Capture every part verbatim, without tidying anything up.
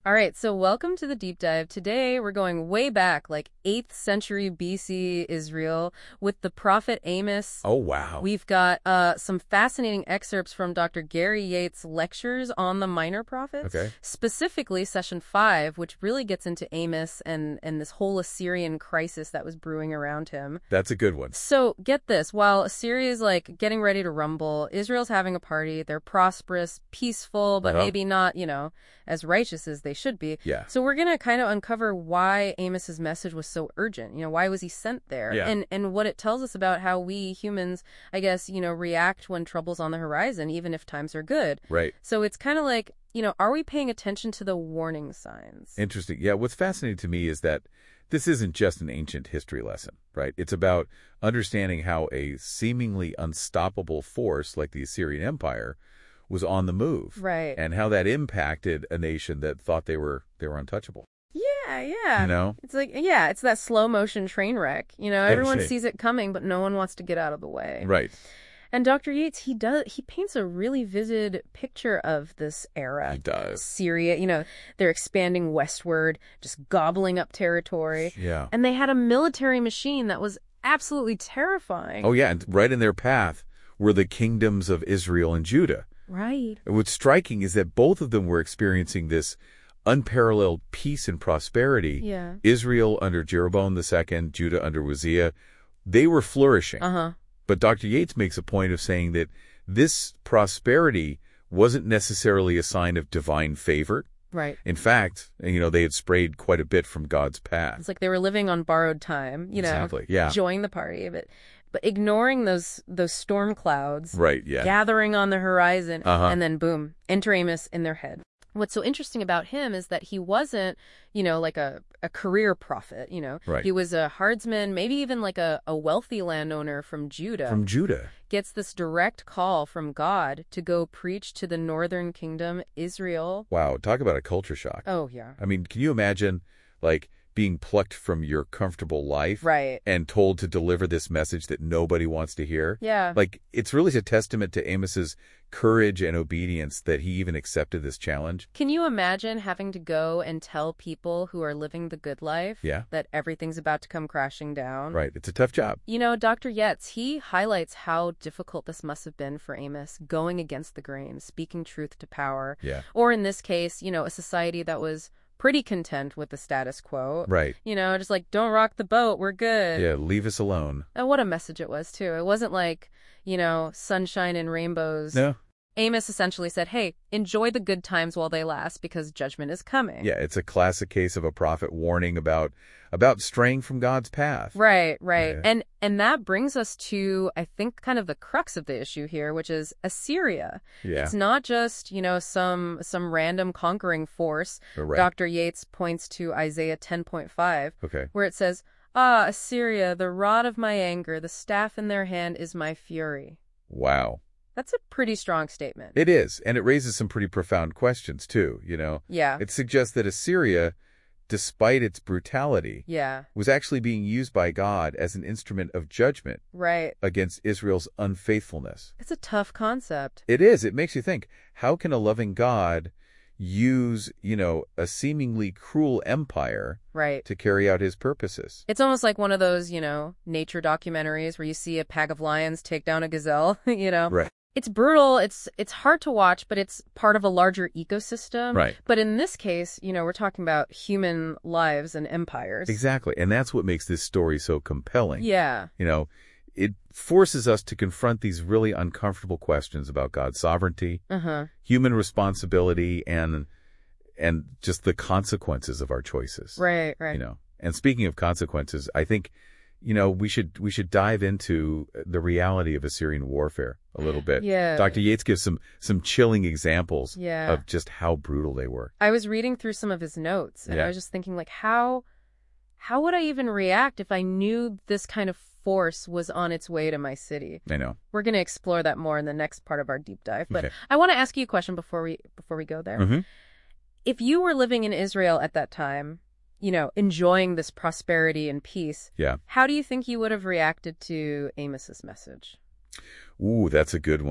All right, so welcome to the deep dive. Today we're going way back, like eighth century B C Israel, with the prophet Amos. Oh, wow. We've got uh, some fascinating excerpts from Doctor Gary Yates' lectures on the minor prophets. Okay. Specifically, session five, which really gets into Amos and, and this whole Assyrian crisis that was brewing around him. That's a good one. So get this, while Assyria is like getting ready to rumble, Israel's having a party. They're prosperous, peaceful, but Uh-huh. maybe not, you know, as righteous as they should be. Yeah. So we're going to kind of uncover why Amos's message was so urgent. You know, why was he sent there? Yeah. And and what it tells us about how we humans, I guess, you know, react when trouble's on the horizon, even if times are good. Right. So it's kind of like, you know, are we paying attention to the warning signs? Interesting. Yeah, what's fascinating to me is that this isn't just an ancient history lesson, right? It's about understanding how a seemingly unstoppable force like the Assyrian Empire was on the move. Right. And how that impacted a nation that thought they were they were untouchable. Yeah, yeah. You know? It's like, yeah, it's that slow motion train wreck. You know, everyone see. sees it coming, but no one wants to get out of the way. Right. And Doctor Yates, he does he paints a really vivid picture of this era. He does. Syria, you know, they're expanding westward, just gobbling up territory. Yeah. And they had a military machine that was absolutely terrifying. Oh, yeah. And right in their path were the kingdoms of Israel and Judah. Right. And what's striking is that both of them were experiencing this unparalleled peace and prosperity. Yeah. Israel under Jeroboam the Second, Judah under Uzziah, they were flourishing. Uh-huh. But Doctor Yates makes a point of saying that this prosperity wasn't necessarily a sign of divine favor. Right. In fact, you know, they had strayed quite a bit from God's path. It's like they were living on borrowed time, you know, Exactly, yeah. enjoying the party, but but ignoring those those storm clouds, Right, yeah. gathering on the horizon, Uh-huh. and then boom, enter Amos in their head. What's so interesting about him is that he wasn't, you know, like a, a career prophet, you know. Right. He was a herdsman, maybe even like a, a wealthy landowner from Judah. From Judah. Gets this direct call from God to go preach to the northern kingdom, Israel. Wow, talk about a culture shock. Oh, yeah. I mean, can you imagine, like, being plucked from your comfortable life Right. and told to deliver this message that nobody wants to hear? Yeah. Like, it's really a testament to Amos's courage and obedience that he even accepted this challenge. Can you imagine having to go and tell people who are living the good life Yeah. that everything's about to come crashing down? Right. It's a tough job. You know, Doctor Yates, he highlights how difficult this must have been for Amos, going against the grain, speaking truth to power. Yeah. Or in this case, you know, a society that was pretty content with the status quo. Right. You know, just like, don't rock the boat, we're good. Yeah, leave us alone. And what a message it was, too. It wasn't like, you know, sunshine and rainbows. No. Amos essentially said, hey, enjoy the good times while they last because judgment is coming. Yeah, it's a classic case of a prophet warning about about straying from God's path. Right, right. Yeah. And and that brings us to, I think, kind of the crux of the issue here, which is Assyria. Yeah. It's not just, you know, some some random conquering force. Right. Doctor Yates points to Isaiah ten point five, Okay. where it says, ah, Assyria, the rod of my anger, the staff in their hand is my fury. Wow. That's a pretty strong statement. It is, and it raises some pretty profound questions, too, you know. Yeah. It suggests that Assyria, despite its brutality, Yeah. was actually being used by God as an instrument of judgment Right. against Israel's unfaithfulness. It's a tough concept. It is. It makes you think, how can a loving God use, you know, a seemingly cruel empire Right. to carry out his purposes? It's almost like one of those, you know, nature documentaries where you see a pack of lions take down a gazelle, you know? Right. It's brutal, it's it's hard to watch, but it's part of a larger ecosystem. Right. But in this case, you know, we're talking about human lives and empires. Exactly. And that's what makes this story so compelling. Yeah. You know, it forces us to confront these really uncomfortable questions about God's sovereignty, Uh-huh. human responsibility, and and just the consequences of our choices. Right, right. You know. And speaking of consequences, I think, you know, we should we should dive into the reality of Assyrian warfare a little bit. Yeah. Doctor Yates gives some some chilling examples Yeah. of just how brutal they were. I was reading through some of his notes, and Yeah. I was just thinking, like, how how would I even react if I knew this kind of force was on its way to my city? I know. We're going to explore that more in the next part of our deep dive. But Okay. I want to ask you a question before we before we go there. Mhm. If you were living in Israel at that time, you know, enjoying this prosperity and peace, Yeah. how do you think you would have reacted to Amos's message? Ooh, that's a good one.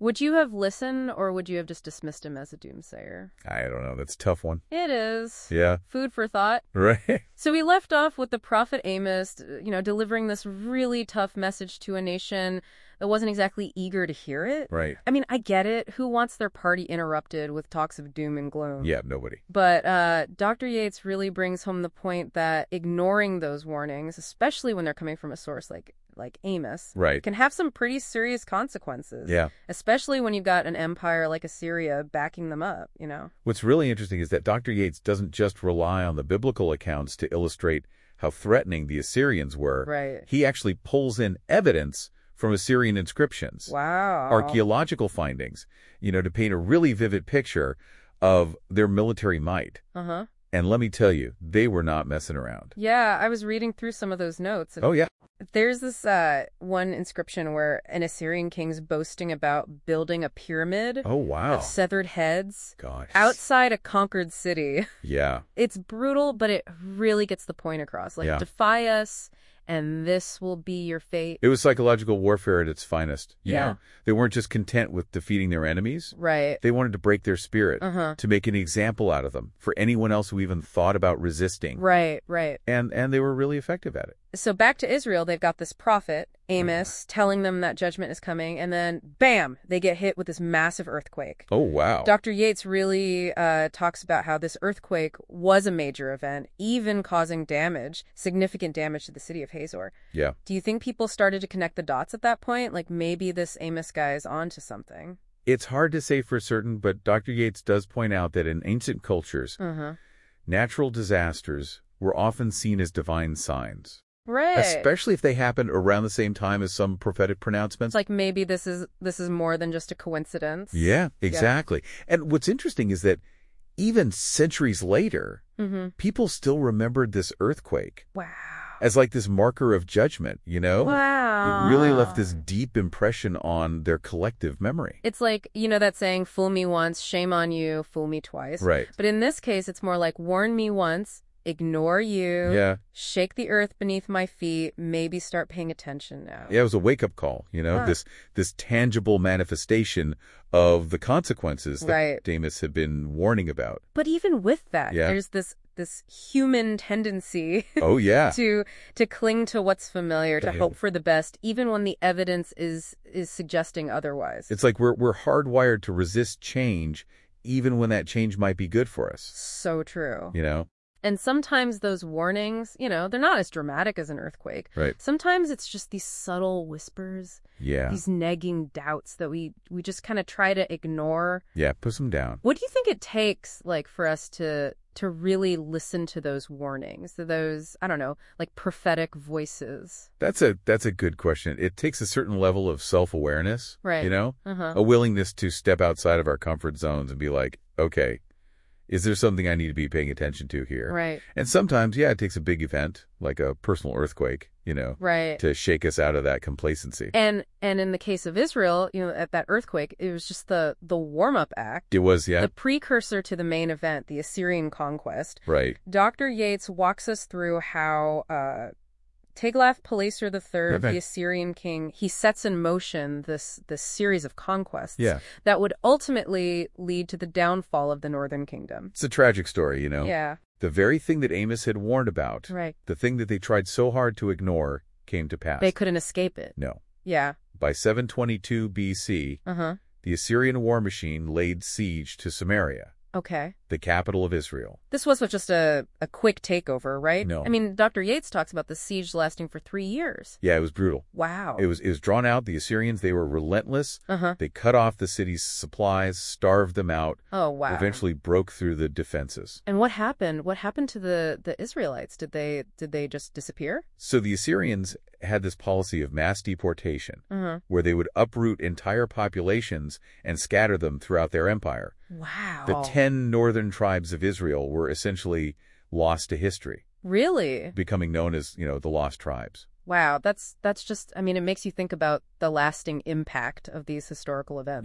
Would you have listened, or would you have just dismissed him as a doomsayer? I don't know. That's a tough one. It is. Yeah. Food for thought. Right. So we left off with the prophet Amos, you know, delivering this really tough message to a nation that wasn't exactly eager to hear it. Right. I mean, I get it. Who wants their party interrupted with talks of doom and gloom? Yeah, nobody. But uh, Doctor Yates really brings home the point that ignoring those warnings, especially when they're coming from a source like like Amos, Right. can have some pretty serious consequences. Yeah. Especially when you've got an empire like Assyria backing them up, you know? What's really interesting is that Doctor Yates doesn't just rely on the biblical accounts to illustrate how threatening the Assyrians were. Right. He actually pulls in evidence from Assyrian inscriptions, Wow. archaeological findings, you know, to paint a really vivid picture of their military might. Uh-huh. And let me tell you, they were not messing around. Yeah, I was reading through some of those notes. And Oh, yeah. there's this uh, one inscription where an Assyrian king's boasting about building a pyramid Oh, wow. of severed heads Gosh. outside a conquered city. Yeah. It's brutal, but it really gets the point across. Like, Yeah. defy us, and this will be your fate. It was psychological warfare at its finest. You Yeah. know? They weren't just content with defeating their enemies. Right. They wanted to break their spirit, Uh-huh. to make an example out of them for anyone else who even thought about resisting. Right, right. And and they were really effective at it. So back to Israel, they've got this prophet, Amos, telling them that judgment is coming, and then, bam, they get hit with this massive earthquake. Oh, wow. Doctor Yates really uh, talks about how this earthquake was a major event, even causing damage, significant damage to the city of Hazor. Yeah. Do you think people started to connect the dots at that point? Like, maybe this Amos guy is onto something? It's hard to say for certain, but Doctor Yates does point out that in ancient cultures, Uh-huh. natural disasters were often seen as divine signs, Right. especially if they happened around the same time as some prophetic pronouncements. It's like maybe this is this is more than just a coincidence. Yeah, exactly. And what's interesting is that even centuries later, Mm-hmm. people still remembered this earthquake Wow. as like this marker of judgment, you know? Wow. It really left this deep impression on their collective memory. It's like, you know that saying, fool me once, shame on you, fool me twice. Right. But in this case, it's more like, warn me once, ignore you, Yeah. shake the earth beneath my feet, maybe start paying attention now. Yeah, it was a wake-up call, you know, Huh. this this tangible manifestation of the consequences that Right. Amos had been warning about. But even with that, Yeah. there's this this human tendency Oh, yeah. to to cling to what's familiar, to Yeah. hope for the best, even when the evidence is is suggesting otherwise. It's like we're we're hardwired to resist change even when that change might be good for us, So true. you know? And sometimes those warnings, you know, they're not as dramatic as an earthquake. Right. Sometimes it's just these subtle whispers, Yeah. these nagging doubts that we we just kind of try to ignore. Yeah, put them down. What do you think it takes, like, for us to to really listen to those warnings, to those, I don't know, like prophetic voices? That's a that's a good question. It takes a certain level of self-awareness, Right. you know? Uh-huh. A willingness to step outside of our comfort zones and be like, okay, is there something I need to be paying attention to here? Right. And sometimes, yeah, it takes a big event, like a personal earthquake, you know, Right. to shake us out of that complacency. And and in the case of Israel, you know, at that earthquake, it was just the the warm-up act, It was, yeah, the precursor to the main event, the Assyrian conquest. right. Doctor Yates walks us through how uh, Tiglath-Pileser the third, Right. the Assyrian king, he sets in motion this this series of conquests Yeah. that would ultimately lead to the downfall of the Northern Kingdom. It's a tragic story, you know. Yeah, The very thing that Amos had warned about, right. the thing that they tried so hard to ignore, came to pass. They couldn't escape it. No. Yeah. By seven twenty-two B C, Uh-huh. the Assyrian war machine laid siege to Samaria, Okay. the capital of Israel. This was just a, a quick takeover, right? No. I mean, Doctor Yates talks about the siege lasting for three years. Yeah, it was brutal. Wow. It was it was drawn out. The Assyrians, they were relentless. Uh-huh. They cut off the city's supplies, starved them out, Oh, wow. eventually broke through the defenses. And what happened? What happened to the, the Israelites? Did they did they just disappear? So the Assyrians had this policy of mass deportation, Uh-huh. where they would uproot entire populations and scatter them throughout their empire. Wow. The ten northern tribes of Israel were essentially lost to history, Really? becoming known as, you know, the lost tribes. Wow, that's that's just, I mean, it makes you think about the lasting impact of these historical events. Yeah.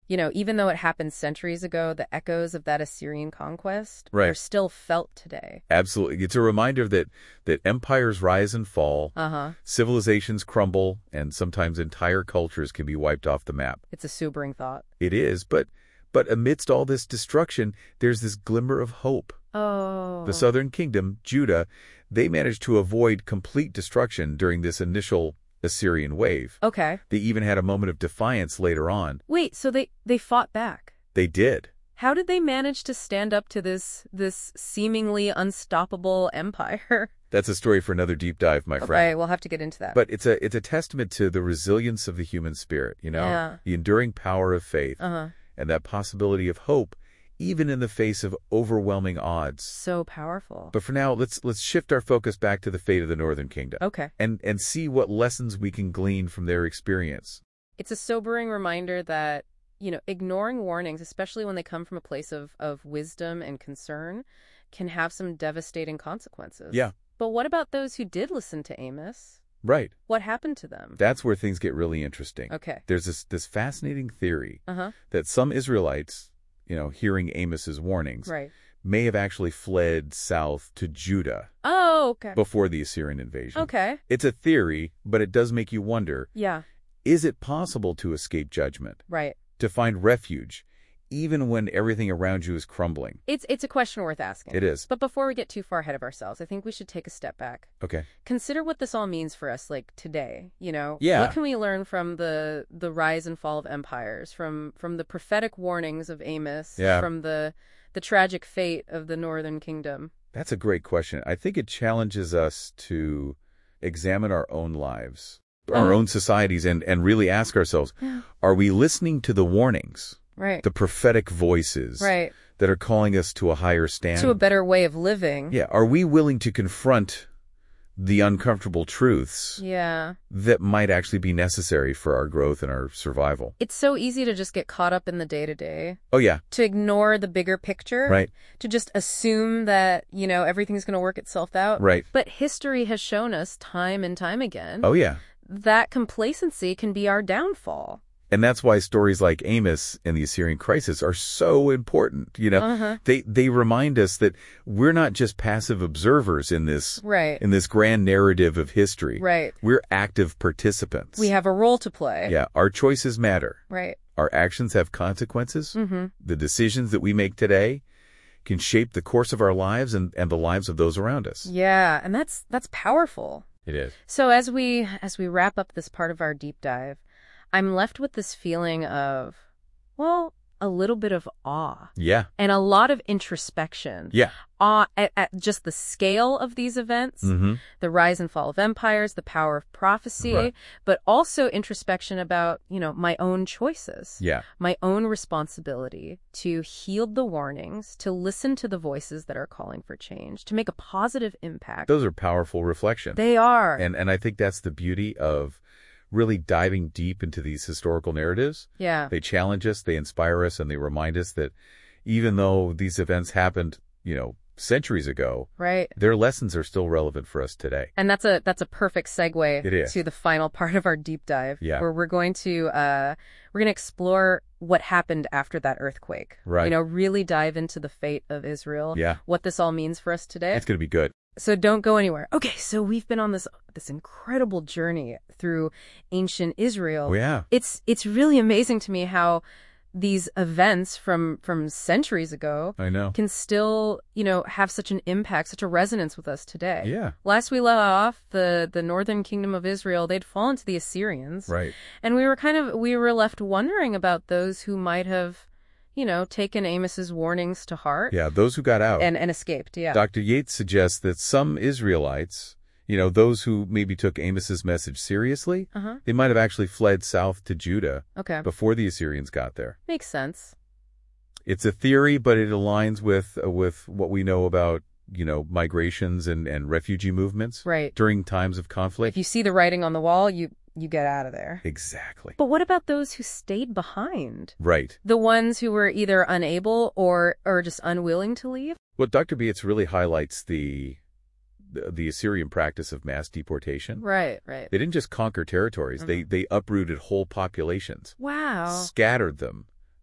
You know, even though it happened centuries ago, the echoes of that Assyrian conquest Right. are still felt today. Absolutely. It's a reminder that, that empires rise and fall, Uh-huh. civilizations crumble, and sometimes entire cultures can be wiped off the map. It's a sobering thought. It is, but but amidst all this destruction, there's this glimmer of hope. Oh. The southern kingdom, Judah, they managed to avoid complete destruction during this initial Assyrian wave. Okay. They even had a moment of defiance later on. Wait, so they, they fought back. They did. How did they manage to stand up to this this seemingly unstoppable empire? That's a story for another deep dive, my friend. Right, we'll have to get into that. But it's a it's a testament to the resilience of the human spirit, you know, Yeah. the enduring power of faith, Uh-huh. and that possibility of hope, even in the face of overwhelming odds. So powerful. But for now, let's let's shift our focus back to the fate of the Northern Kingdom. Okay. And and see what lessons we can glean from their experience. It's a sobering reminder that, you know, ignoring warnings, especially when they come from a place of, of wisdom and concern, can have some devastating consequences. Yeah. But what about those who did listen to Amos? Right. What happened to them? That's where things get really interesting. Okay. There's this this fascinating theory Uh-huh. that some Israelites, you know, hearing Amos's warnings, Right. may have actually fled south to Judah Oh, okay. before the Assyrian invasion. Okay. It's a theory, but it does make you wonder, Yeah. is it possible to escape judgment, Right. to find refuge, even when everything around you is crumbling? It's it's a question worth asking. It is. But before we get too far ahead of ourselves, I think we should take a step back. Okay. Consider what this all means for us, like today. You know, Yeah. what can we learn from the the rise and fall of empires, from from the prophetic warnings of Amos, Yeah. from the the tragic fate of the Northern Kingdom? That's a great question. I think it challenges us to examine our own lives, our Oh. own societies, and, and really ask ourselves, Yeah. are we listening to the warnings, Right. the prophetic voices Right. that are calling us to a higher standard? To a better way of living. Yeah. Are we willing to confront the uncomfortable truths Yeah. that might actually be necessary for our growth and our survival? It's so easy to just get caught up in the day-to-day, Oh, yeah. to ignore the bigger picture, Right. to just assume that, you know, everything's going to work itself out. Right. But history has shown us time and time again Oh, yeah. that complacency can be our downfall. And that's why stories like Amos and the Assyrian crisis are so important. You know, Uh-huh. they they remind us that we're not just passive observers in this Right. in this grand narrative of history. Right. We're active participants. We have a role to play. Yeah, our choices matter. Right. Our actions have consequences. Mm-hmm. The decisions that we make today can shape the course of our lives and, and the lives of those around us. Yeah, and that's that's powerful. It is. So as we as we wrap up this part of our deep dive, I'm left with this feeling of, well, a little bit of awe Yeah. and a lot of introspection. Yeah. Awe at, at just the scale of these events, Mm-hmm. the rise and fall of empires, the power of prophecy, Right. but also introspection about, you know, my own choices, Yeah. my own responsibility to heed the warnings, to listen to the voices that are calling for change, to make a positive impact. Those are powerful reflections. They are. And and I think that's the beauty of really diving deep into these historical narratives. yeah. They challenge us, they inspire us, and they remind us that even though these events happened, you know, centuries ago, Right. their lessons are still relevant for us today. And that's a that's a perfect segue It is. to the final part of our deep dive, Yeah. where we're going to uh, we're going to explore what happened after that earthquake. Right. You know, really dive into the fate of Israel. Yeah. What this all means for us today. It's going to be good. So don't go anywhere. Okay, so we've been on this this incredible journey through ancient Israel. Oh, yeah. It's it's really amazing to me how these events from from centuries ago I know. can still, you know, have such an impact, such a resonance with us today. Yeah. Last we left off, the the northern kingdom of Israel, they'd fallen to the Assyrians. Right. And we were kind of we were left wondering about those who might have, you know, taken Amos's warnings to heart Yeah, those who got out. and and escaped. Yeah. Doctor Yates suggests that some Israelites, you know, those who maybe took Amos's message seriously, Uh-huh. they might have actually fled south to Judah Okay. before the Assyrians got there. Makes sense. It's a theory, but it aligns with uh, with what we know about, you know, migrations and, and refugee movements Right. during times of conflict. If you see the writing on the wall, you you get out of there. Exactly. But what about those who stayed behind? Right. The ones who were either unable or or just unwilling to leave? Well, Doctor Bates really highlights the, the the Assyrian practice of mass deportation. Right, right. They didn't just conquer territories; they Mhm. they uprooted whole populations, Wow. scattered them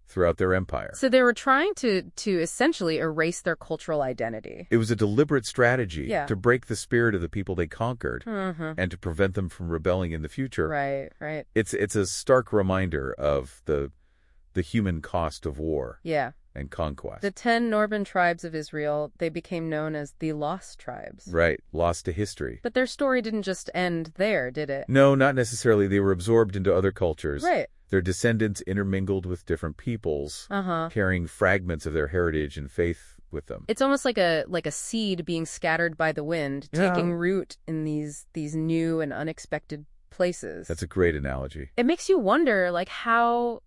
throughout their empire. So they were trying to to essentially erase their cultural identity. It was a deliberate strategy Yeah. to break the spirit of the people they conquered Mm-hmm. and to prevent them from rebelling in the future. Right, right. It's it's a stark reminder of the the human cost of war Yeah. and conquest. The ten northern tribes of Israel, they became known as the Lost Tribes. Right, lost to history. But their story didn't just end there, did it? No, not necessarily. They were absorbed into other cultures. Right. Their descendants intermingled with different peoples, Uh-huh. carrying fragments of their heritage and faith with them. It's almost like a like a seed being scattered by the wind, Yeah. taking root in these these new and unexpected places. That's a great analogy. It makes you wonder like how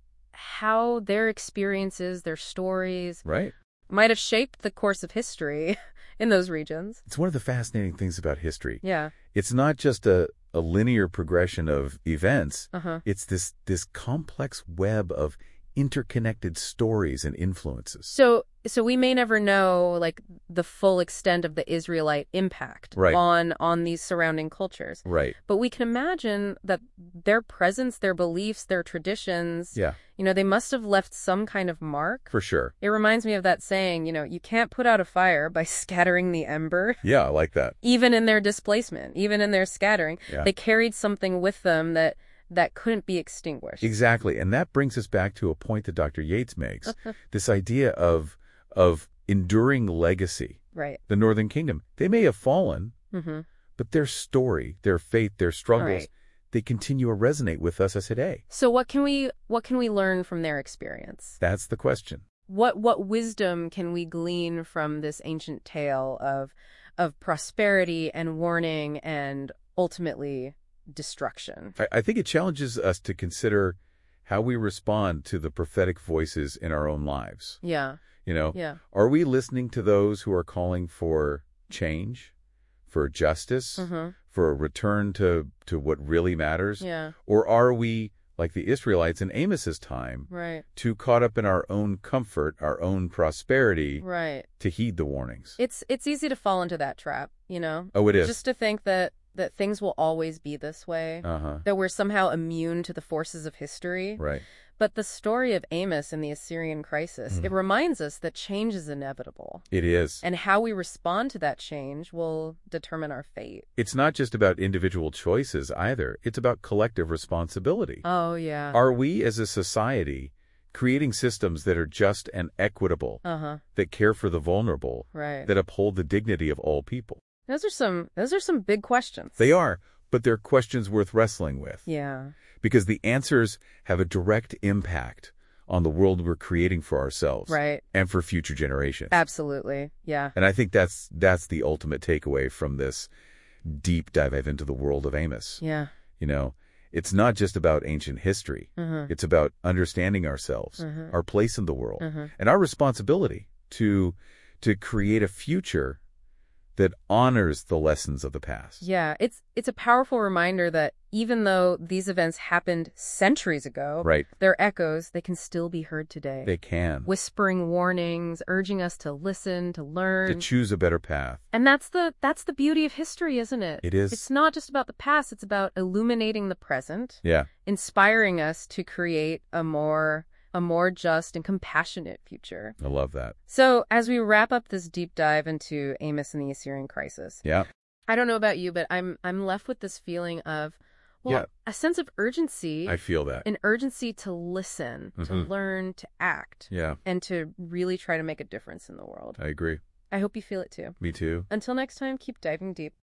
how their experiences, their stories Right? might have shaped the course of history in those regions. It's one of the fascinating things about history. Yeah. It's not just a, a linear progression of events. Uh-huh. It's this this complex web of interconnected stories and influences. So so we may never know like the full extent of the Israelite impact Right. on on these surrounding cultures. Right. But we can imagine that their presence, their beliefs, their traditions, Yeah, you know, they must have left some kind of mark. for sure. It reminds me of that saying, you know, you can't put out a fire by scattering the ember. Yeah, I like that. Even in their displacement, even in their scattering, Yeah. they carried something with them that that couldn't be extinguished. Exactly. And that brings us back to a point that Doctor Yates makes. This idea of of enduring legacy. Right. The Northern Kingdom, they may have fallen, Mm-hmm. but their story, their faith, their struggles, Right. they continue to resonate with us as today. So what can we what can we learn from their experience? That's the question. What what wisdom can we glean from this ancient tale of of prosperity and warning and ultimately destruction? I, I think it challenges us to consider how we respond to the prophetic voices in our own lives. Yeah. You know, Yeah. are we listening to those who are calling for change, for justice, Mm-hmm. for a return to, to what really matters? Yeah. Or are we, like the Israelites in Amos's time, Right. too caught up in our own comfort, our own prosperity, Right. to heed the warnings? It's it's easy to fall into that trap, you know? Oh, it is. Just to think that that things will always be this way, Uh-huh. that we're somehow immune to the forces of history. Right. But the story of Amos and the Assyrian crisis, Mhm. it reminds us that change is inevitable. It is. And how we respond to that change will determine our fate. It's not just about individual choices either. It's about collective responsibility. Oh, yeah. Are we as a society creating systems that are just and equitable, Uh-huh. that care for the vulnerable, Right. that uphold the dignity of all people? Those are some those are some big questions. They are, but they're questions worth wrestling with. Yeah. Because the answers have a direct impact on the world we're creating for ourselves Right. and for future generations. Absolutely. Yeah. And I think that's that's the ultimate takeaway from this deep dive into the world of Amos. Yeah. You know, it's not just about ancient history. Mm-hmm. It's about understanding ourselves, Mhm. our place in the world, Mm-hmm. and our responsibility to to create a future that honors the lessons of the past. Yeah, it's it's a powerful reminder that even though these events happened centuries ago, Right. their echoes, they can still be heard today. They can. Whispering warnings, urging us to listen, to learn. To choose a better path. And that's the that's the beauty of history, isn't it? It is. It's not just about the past, it's about illuminating the present, Yeah. inspiring us to create a more a more just and compassionate future. I love that. So, as we wrap up this deep dive into Amos and the Assyrian crisis, Yeah. I don't know about you, but I'm I'm left with this feeling of, well, Yeah. a sense of urgency, I feel that. an urgency to listen, to Mhm. learn, to act, Yeah, and to really try to make a difference in the world. I agree. I hope you feel it too. Me too. Until next time, keep diving deep.